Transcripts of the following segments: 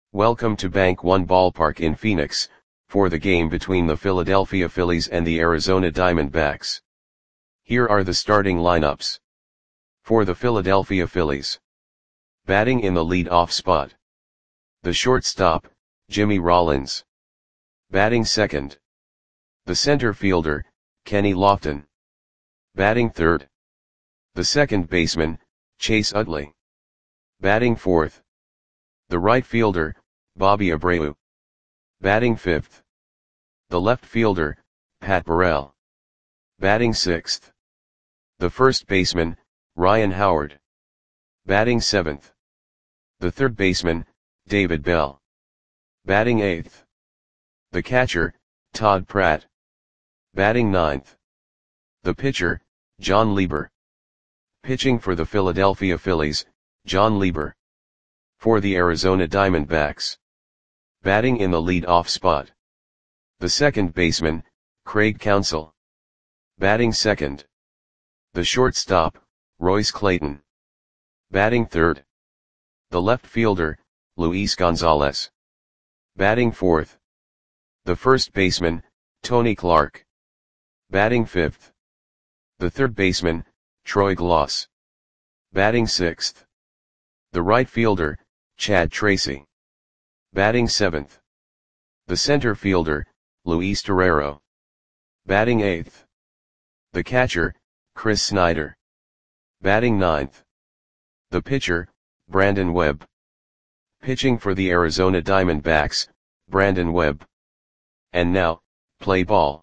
Welcome to Bank One Ballpark in Phoenix, for the game between the Philadelphia Phillies and the Arizona Diamondbacks. Here are the starting lineups. For the Philadelphia Phillies. Batting in the lead-off spot. The shortstop, Jimmy Rollins. Batting second. The center fielder, Kenny Lofton. Batting third. The second baseman, Chase Utley. Batting fourth. The right fielder, Bobby Abreu. Batting fifth. The left fielder, Pat Burrell. Batting sixth. The first baseman, Ryan Howard. Batting seventh. The third baseman, David Bell. Batting eighth. The catcher, Todd Pratt. Batting ninth. The pitcher, John Lieber. Pitching for the Philadelphia Phillies, John Lieber. For the Arizona Diamondbacks. Batting in the lead-off spot. The second baseman, Craig Counsell. Batting second. The shortstop, Royce Clayton. Batting third. The left fielder, Luis Gonzalez. Batting fourth. The first baseman, Tony Clark. Batting fifth. The third baseman, Troy Glaus. Batting sixth. The right fielder, Chad Tracy. Batting seventh. The center fielder, Luis Torrero. Batting eighth. The catcher, Chris Snyder. Batting ninth. The pitcher, Brandon Webb. Pitching for the Arizona Diamondbacks, Brandon Webb. And now, play ball.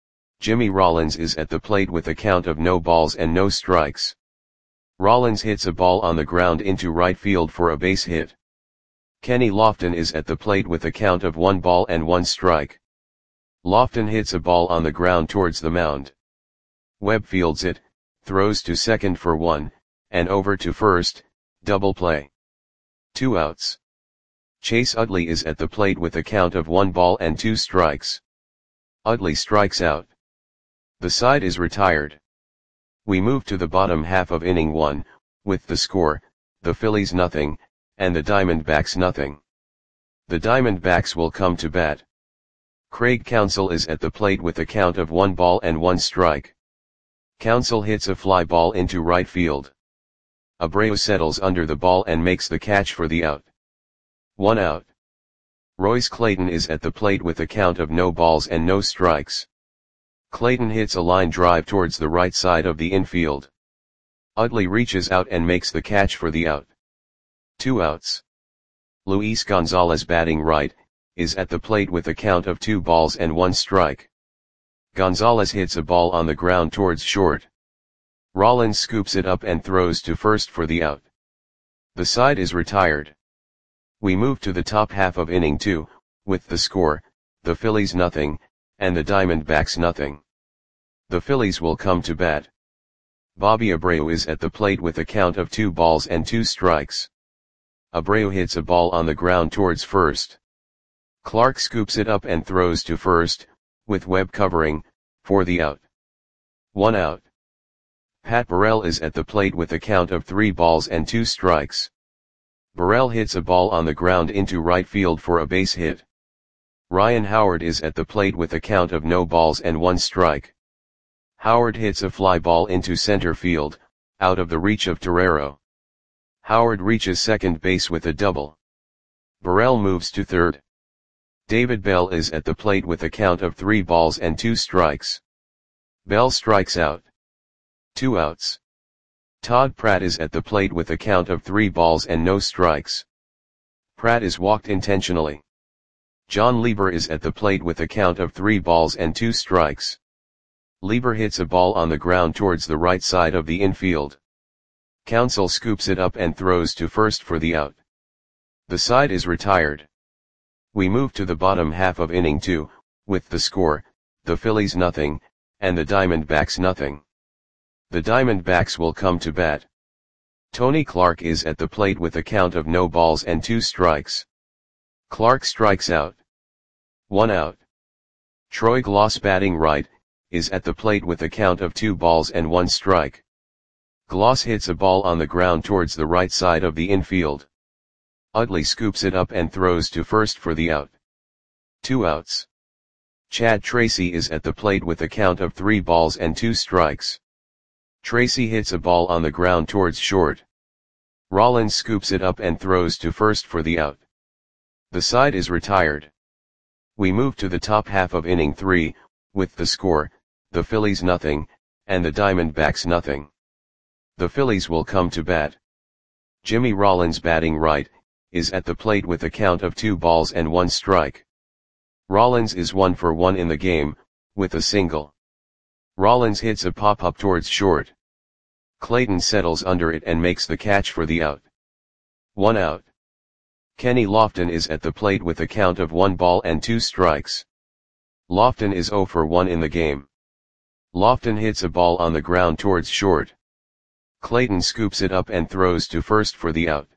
Jimmy Rollins is at the plate with a count of no balls and no strikes. Rollins hits a ball on the ground into right field for a base hit. Kenny Lofton is at the plate with a count of 1 ball and 1 strike. Lofton hits a ball on the ground towards the mound. Webb fields it, throws to second for 1, and over to first, double play. 2 outs. Chase Utley is at the plate with a count of 1 ball and 2 strikes. Utley strikes out. The side is retired. We move to the bottom half of inning 1, with the score, the Phillies nothing, and the Diamondbacks nothing. The Diamondbacks will come to bat. Craig Counsell is at the plate with a count of 1 ball and 1 strike. Counsell hits a fly ball into right field. Abreu settles under the ball and makes the catch for the out. 1 out. Royce Clayton is at the plate with a count of no balls and no strikes. Clayton hits a line drive towards the right side of the infield. Utley reaches out and makes the catch for the out. 2 outs. Luis Gonzalez, batting right, is at the plate with a count of 2 balls and 1 strike. Gonzalez hits a ball on the ground towards short. Rollins scoops it up and throws to first for the out. The side is retired. We move to the top half of inning 2, with the score, the Phillies nothing, and the Diamondbacks nothing. The Phillies will come to bat. Bobby Abreu is at the plate with a count of 2 balls and 2 strikes. Abreu hits a ball on the ground towards first. Clark scoops it up and throws to first, with Webb covering, for the out. 1 out. Pat Burrell is at the plate with a count of 3 balls and 2 strikes. Burrell hits a ball on the ground into right field for a base hit. Ryan Howard is at the plate with a count of no balls and 1 strike. Howard hits a fly ball into center field, out of the reach of Torrero. Howard reaches second base with a double. Burrell moves to third. David Bell is at the plate with a count of 3 balls and 2 strikes. Bell strikes out. 2 outs. Todd Pratt is at the plate with a count of 3 balls and no strikes. Pratt is walked intentionally. John Lieber is at the plate with a count of 3 balls and 2 strikes. Lieber hits a ball on the ground towards the right side of the infield. Counsell scoops it up and throws to first for the out. The side is retired. We move to the bottom half of inning 2, with the score, the Phillies nothing, and the Diamondbacks nothing. The Diamondbacks will come to bat. Tony Clark is at the plate with a count of no balls and 2 strikes. Clark strikes out. 1 out. Troy Glaus, batting right, is at the plate with a count of 2 balls and 1 strike. Glaus hits a ball on the ground towards the right side of the infield. Utley scoops it up and throws to first for the out. 2 outs. Chad Tracy is at the plate with a count of 3 balls and 2 strikes. Tracy hits a ball on the ground towards short. Rollins scoops it up and throws to first for the out. The side is retired. We move to the top half of inning 3, with the score, the Phillies nothing, and the Diamondbacks nothing. The Phillies will come to bat. Jimmy Rollins, batting right, is at the plate with a count of 2 balls and 1 strike. Rollins is 1 for 1 in the game, with a single. Rollins hits a pop-up towards short. Clayton settles under it and makes the catch for the out. 1 out. Kenny Lofton is at the plate with a count of 1 ball and 2 strikes. Lofton is 0 for 1 in the game. Lofton hits a ball on the ground towards short. Clayton scoops it up and throws to first for the out.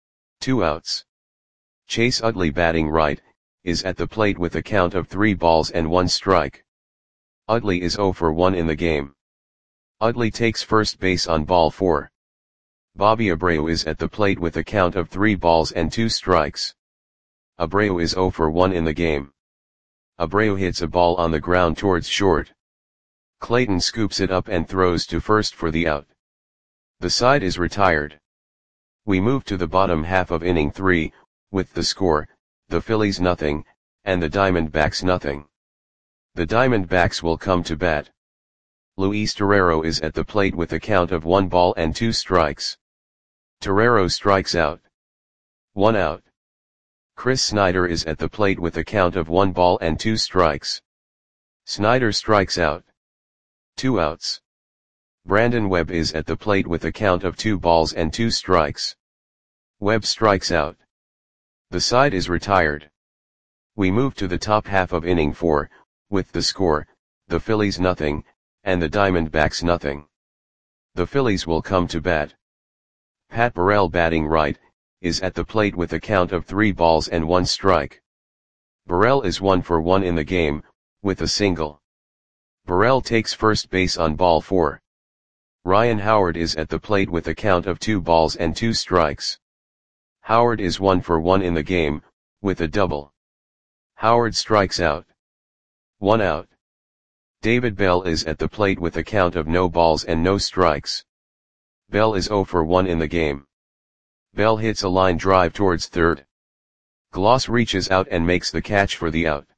2 outs. Chase Utley, batting right, is at the plate with a count of 3 balls and 1 strike. Utley is 0 for 1 in the game. Utley takes first base on ball 4. Bobby Abreu is at the plate with a count of 3 balls and 2 strikes. Abreu is 0 for 1 in the game. Abreu hits a ball on the ground towards short. Clayton scoops it up and throws to first for the out. The side is retired. We move to the bottom half of inning 3, with the score, the Phillies nothing, and the Diamondbacks nothing. The Diamondbacks will come to bat. Luis Torrero is at the plate with a count of 1 ball and 2 strikes. Torrero strikes out. 1 out. Chris Snyder is at the plate with a count of 1 ball and 2 strikes. Snyder strikes out. 2 outs. Brandon Webb is at the plate with a count of 2 balls and 2 strikes. Webb strikes out. The side is retired. We move to the top half of inning 4, with the score, the Phillies nothing, and the Diamondbacks nothing. The Phillies will come to bat. Pat Burrell, batting right, is at the plate with a count of 3 balls and 1 strike. Burrell is 1 for 1 in the game, with a single. Burrell takes first base on ball 4. Ryan Howard is at the plate with a count of 2 balls and 2 strikes. Howard is 1 for 1 in the game, with a double. Howard strikes out. 1 out. David Bell is at the plate with a count of no balls and no strikes. Bell is 0 for 1 in the game. Bell hits a line drive towards third. Gloss reaches out and makes the catch for the out.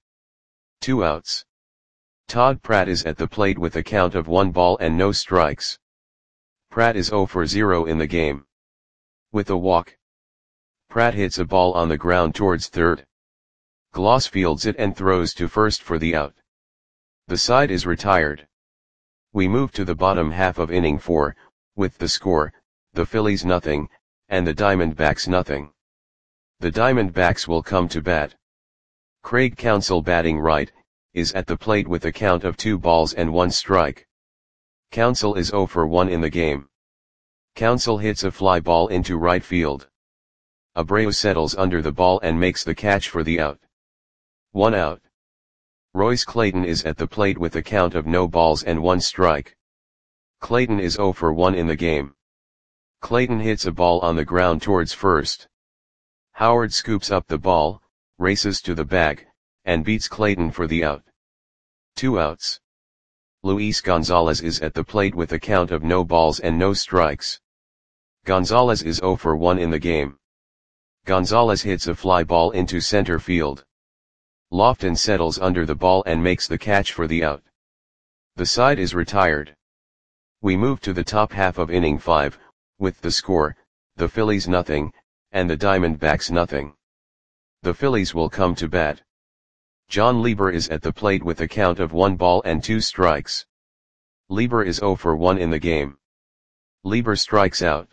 2 outs. Todd Pratt is at the plate with a count of 1 ball and no strikes. Pratt is 0 for 0 in the game. With a walk. Pratt hits a ball on the ground towards third. Gloss fields it and throws to first for the out. The side is retired. We move to the bottom half of inning 4, with the score, the Phillies nothing, and the Diamondbacks nothing. The Diamondbacks will come to bat. Craig Counsell, batting right, is at the plate with a count of 2 balls and 1 strike. Counsell is 0 for 1 in the game. Counsell hits a fly ball into right field. Abreu settles under the ball and makes the catch for the out. 1 out. Royce Clayton is at the plate with a count of no balls and 1 strike. Clayton is 0 for 1 in the game. Clayton hits a ball on the ground towards first. Howard scoops up the ball, races to the bag, and beats Clayton for the out. 2 outs. Luis Gonzalez is at the plate with a count of no balls and no strikes. Gonzalez is 0 for 1 in the game. Gonzalez hits a fly ball into center field. Lofton settles under the ball and makes the catch for the out. The side is retired. We move to the top half of inning 5, with the score, the Phillies nothing, and the Diamondbacks nothing. The Phillies will come to bat. John Lieber is at the plate with a count of 1 ball and 2 strikes. Lieber is 0 for 1 in the game. Lieber strikes out.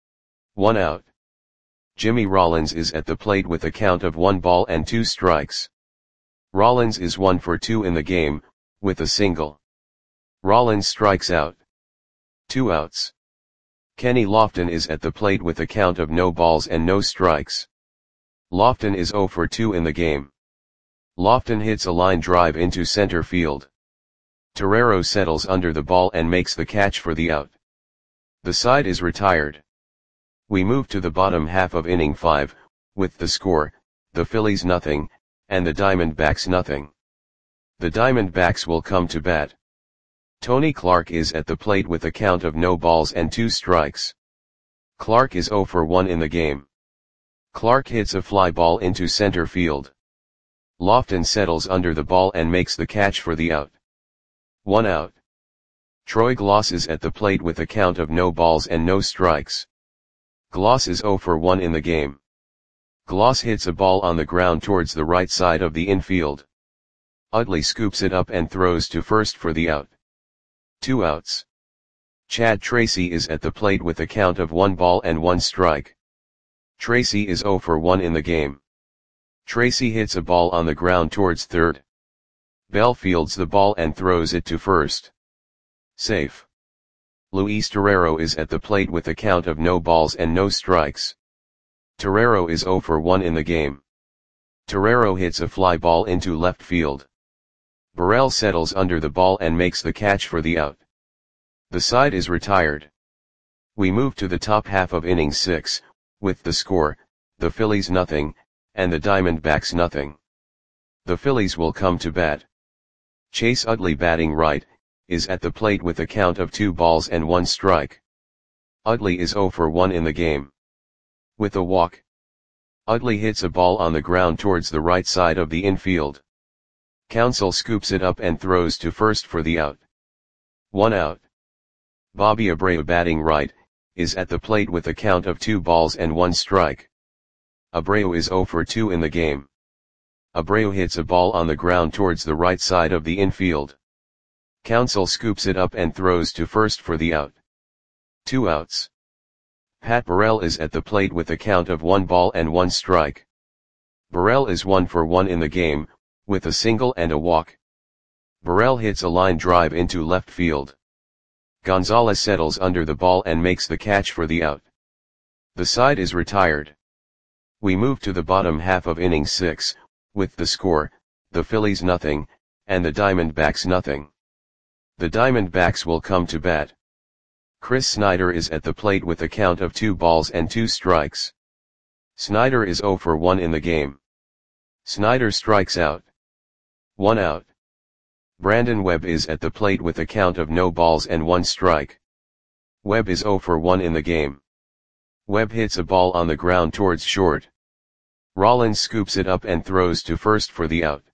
1 out. Jimmy Rollins is at the plate with a count of 1 ball and 2 strikes. Rollins is 1 for 2 in the game, with a single. Rollins strikes out. 2 outs. Kenny Lofton is at the plate with a count of no balls and no strikes. Lofton is 0 for 2 in the game. Lofton hits a line drive into center field. Torrero settles under the ball and makes the catch for the out. The side is retired. We move to the bottom half of inning 5, With the score, the Phillies nothing, and the Diamondbacks nothing. The Diamondbacks will come to bat. Tony Clark is at the plate with a count of no balls and 2 strikes. Clark is 0 for 1 in the game. Clark hits a fly ball into center field. Lofton settles under the ball and makes the catch for the out. 1 out. Troy Glaus is at the plate with a count of no balls and no strikes. Glaus is 0 for 1 in the game. Glaus hits a ball on the ground towards the right side of the infield. Utley scoops it up and throws to first for the out. 2 outs. Chad Tracy is at the plate with a count of 1 ball and 1 strike. Tracy is 0 for 1 in the game. Tracy hits a ball on the ground towards third. Bell fields the ball and throws it to first. Safe. Luis Torrero is at the plate with a count of no balls and no strikes. Torrero is 0 for 1 in the game. Torrero hits a fly ball into left field. Burrell settles under the ball and makes the catch for the out. The side is retired. We move to the top half of inning 6, with the score, the Phillies nothing, and the Diamondbacks nothing. The Phillies will come to bat. Chase Utley, batting right, is at the plate with a count of 2 balls and 1 strike. Utley is 0 for 1 in the game. With a walk, Utley hits a ball on the ground towards the right side of the infield. Counsell scoops it up and throws to first for the out. 1 out. Bobby Abreu, batting right, is at the plate with a count of 2 balls and 1 strike. Abreu is 0 for 2 in the game. Abreu hits a ball on the ground towards the right side of the infield. Counsell scoops it up and throws to first for the out. 2 outs. Pat Burrell is at the plate with a count of 1 ball and 1 strike. Burrell is 1 for 1 in the game, with a single and a walk. Burrell hits a line drive into left field. Gonzalez settles under the ball and makes the catch for the out. The side is retired. We move to the bottom half of inning 6, with the score, the Phillies nothing, and the Diamondbacks nothing. The Diamondbacks will come to bat. Chris Snyder is at the plate with a count of 2 balls and 2 strikes. Snyder is 0 for 1 in the game. Snyder strikes out. 1 out. Brandon Webb is at the plate with a count of no balls and 1 strike. Webb is 0 for 1 in the game. Webb hits a ball on the ground towards short. Rollins scoops it up and throws to first for the out.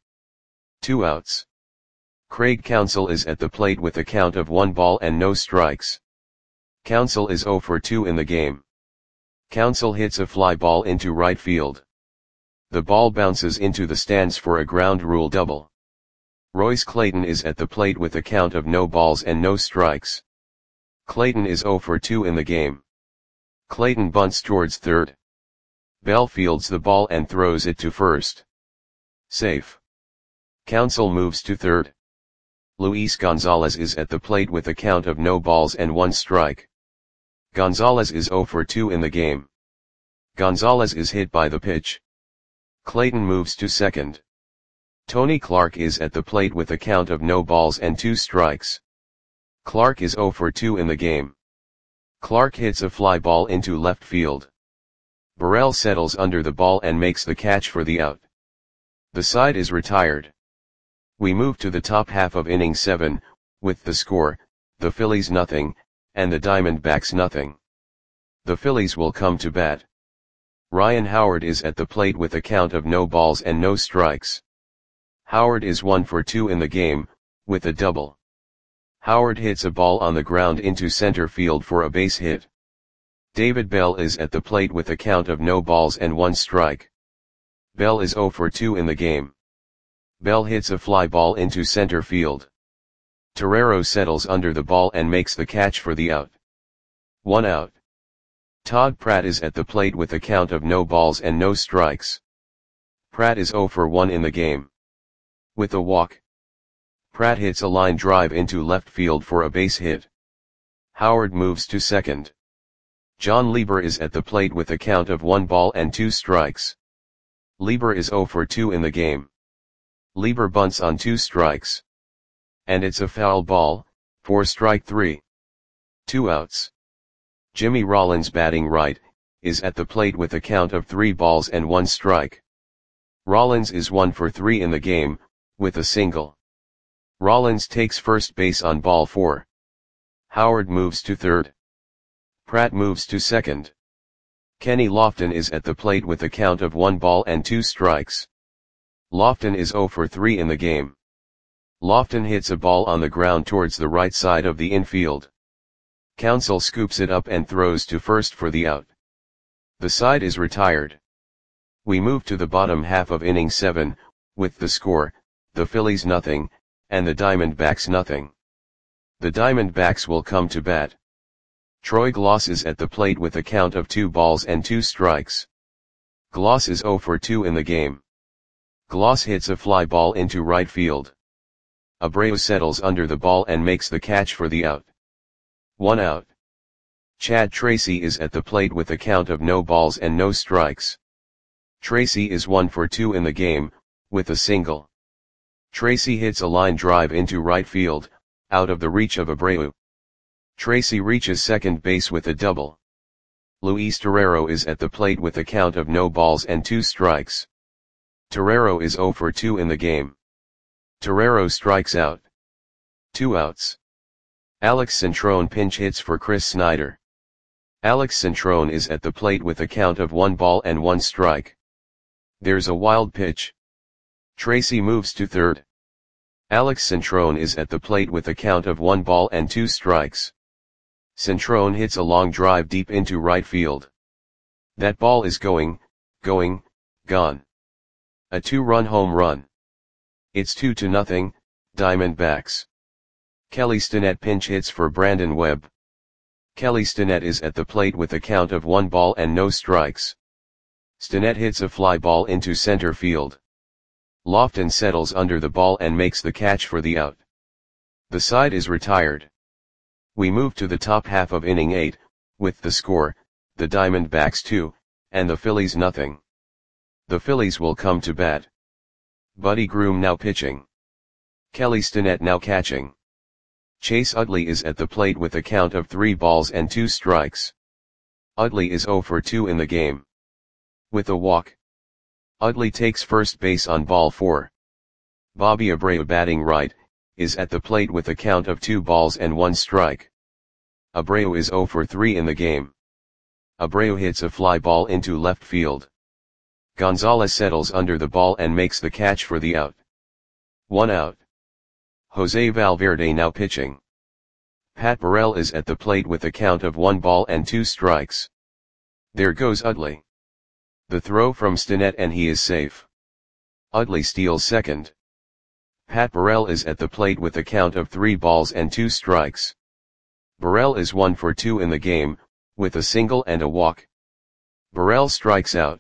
2 outs. Craig Counsell is at the plate with a count of 1 ball and no strikes. Counsell is 0 for 2 in the game. Counsell hits a fly ball into right field. The ball bounces into the stands for a ground rule double. Royce Clayton is at the plate with a count of no balls and no strikes. Clayton is 0 for 2 in the game. Clayton bunts towards third. Bell fields the ball and throws it to first. Safe. Counsell moves to third. Luis Gonzalez is at the plate with a count of no balls and 1 strike. Gonzalez is 0 for 2 in the game. Gonzalez is hit by the pitch. Clayton moves to second. Tony Clark is at the plate with a count of no balls and 2 strikes. Clark is 0 for 2 in the game. Clark hits a fly ball into left field. Burrell settles under the ball and makes the catch for the out. The side is retired. We move to the top half of inning 7, with the score, the Phillies nothing, and the Diamondbacks nothing. The Phillies will come to bat. Ryan Howard is at the plate with a count of no balls and no strikes. Howard is 1 for 2 in the game, with a double. Howard hits a ball on the ground into center field for a base hit. David Bell is at the plate with a count of no balls and 1 strike. Bell is 0 for 2 in the game. Bell hits a fly ball into center field. Torrero settles under the ball and makes the catch for the out. 1 out. Todd Pratt is at the plate with a count of no balls and no strikes. Pratt is 0 for 1 in the game. With a walk, Pratt hits a line drive into left field for a base hit. Howard moves to second. John Lieber is at the plate with a count of 1 ball and 2 strikes. Lieber is 0 for 2 in the game. Lieber bunts on 2 strikes. And it's a foul ball, for strike 3. 2 outs. Jimmy Rollins, batting right, is at the plate with a count of 3 balls and 1 strike. Rollins is 1 for 3 in the game, with a single. Rollins takes first base on ball 4. Howard moves to third. Pratt moves to second. Kenny Lofton is at the plate with a count of 1 ball and 2 strikes. Lofton is 0 for 3 in the game. Lofton hits a ball on the ground towards the right side of the infield. Counsell scoops it up and throws to first for the out. The side is retired. We move to the bottom half of inning 7, with the score, the Phillies nothing, and the Diamondbacks nothing. The Diamondbacks will come to bat. Troy Glaus is at the plate with a count of 2 balls and 2 strikes. Glaus is 0 for 2 in the game. Glaus hits a fly ball into right field. Abreu settles under the ball and makes the catch for the out. 1 out. Chad Tracy is at the plate with a count of no balls and no strikes. Tracy is 1 for 2 in the game, with a single. Tracy hits a line drive into right field, out of the reach of Abreu. Tracy reaches second base with a double. Luis Torrero is at the plate with a count of no balls and 2 strikes. Torrero is 0 for 2 in the game. Torrero strikes out. 2 outs. Alex Centrone pinch hits for Chris Snyder. Alex Centrone is at the plate with a count of 1 ball and 1 strike. There's a wild pitch. Tracy moves to third. Alex Centrone is at the plate with a count of 1 ball and 2 strikes. Centrone hits a long drive deep into right field. That ball is gone. A 2-run home run. It's 2-0, Diamondbacks. Kelly Stinnett pinch hits for Brandon Webb. Kelly Stinnett is at the plate with a count of 1 ball and no strikes. Stinnett hits a fly ball into center field. Lofton settles under the ball and makes the catch for the out. The side is retired. We move to the top half of inning 8, with the score, the Diamondbacks 2, and the Phillies nothing. The Phillies will come to bat. Buddy Groom now pitching. Kelly Stinnett now catching. Chase Utley is at the plate with a count of 3 balls and 2 strikes. Utley is 0 for 2 in the game. With a walk. Utley takes first base on ball 4. Bobby Abreu batting right, is at the plate with a count of 2 balls and 1 strike. Abreu is 0 for 3 in the game. Abreu hits a fly ball into left field. Gonzalez settles under the ball and makes the catch for the out. 1 out. Jose Valverde now pitching. Pat Burrell is at the plate with a count of 1 ball and 2 strikes. There goes Utley. The throw from Stinnett and he is safe. Utley steals second. Pat Burrell is at the plate with a count of 3 balls and 2 strikes. Burrell is 1 for 2 in the game, with a single and a walk. Burrell strikes out.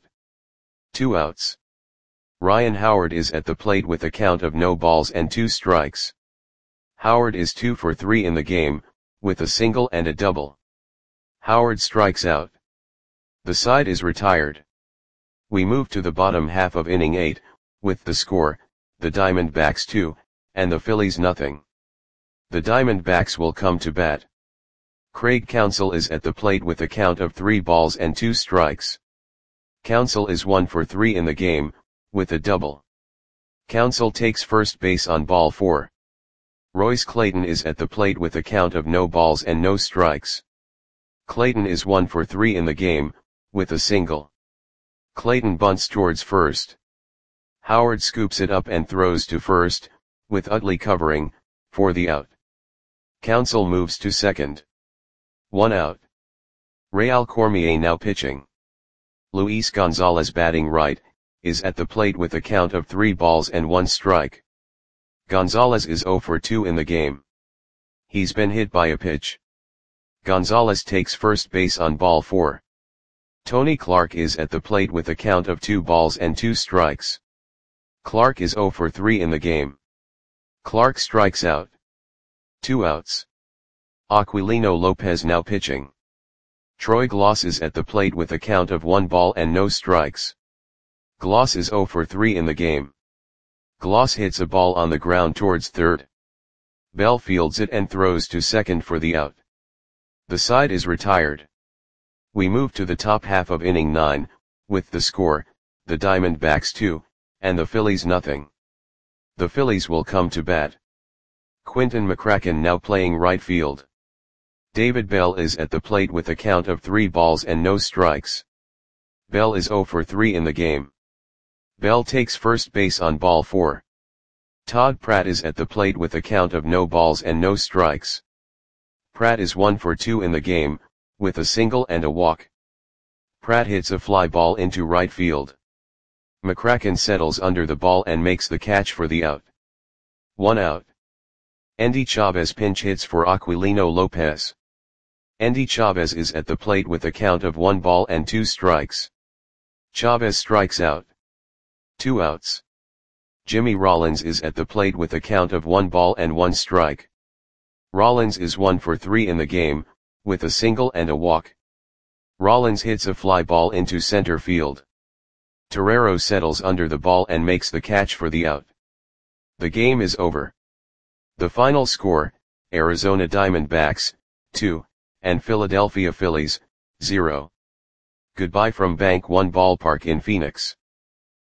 2 outs. Ryan Howard is at the plate with a count of no balls and 2 strikes. Howard is 2 for 3 in the game, with a single and a double. Howard strikes out. The side is retired. We move to the bottom half of inning 8, with the score, the Diamondbacks 2, and the Phillies nothing. The Diamondbacks will come to bat. Craig Counsell is at the plate with a count of 3 balls and 2 strikes. Counsell is 1 for 3 in the game, with a double. Counsell takes first base on ball 4. Royce Clayton is at the plate with a count of no balls and no strikes. Clayton is 1 for 3 in the game, with a single. Clayton bunts towards first. Howard scoops it up and throws to first, with Utley covering, for the out. Counsell moves to second. 1 out. Real Cormier now pitching. Luis Gonzalez batting right, is at the plate with a count of 3 balls and 1 strike. Gonzalez is 0 for 2 in the game. He's been hit by a pitch. Gonzalez takes first base on ball 4. Tony Clark is at the plate with a count of 2 balls and 2 strikes. Clark is 0 for 3 in the game. Clark strikes out. 2 outs. Aquilino Lopez now pitching. Troy Glaus is at the plate with a count of 1 ball and no strikes. Glaus is 0 for 3 in the game. Glaus hits a ball on the ground towards third. Bell fields it and throws to second for the out. The side is retired. We move to the top half of inning 9, with the score, the Diamondbacks 2, and the Phillies nothing. The Phillies will come to bat. Quinton McCracken now playing right field. David Bell is at the plate with a count of 3 balls and no strikes. Bell is 0 for 3 in the game. Bell takes first base on ball 4. Todd Pratt is at the plate with a count of no balls and no strikes. Pratt is 1 for 2 in the game, with a single and a walk. Pratt hits a fly ball into right field. McCracken settles under the ball and makes the catch for the out. 1 out. Endy Chavez pinch hits for Aquilino Lopez. Endy Chavez is at the plate with a count of 1 ball and 2 strikes. Chavez strikes out. 2 outs. Jimmy Rollins is at the plate with a count of 1 ball and 1 strike. Rollins is 1 for 3 in the game, with a single and a walk. Rollins hits a fly ball into center field. Torrero settles under the ball and makes the catch for the out. The game is over. The final score, Arizona Diamondbacks, 2, and Philadelphia Phillies, 0. Goodbye from Bank One Ballpark in Phoenix.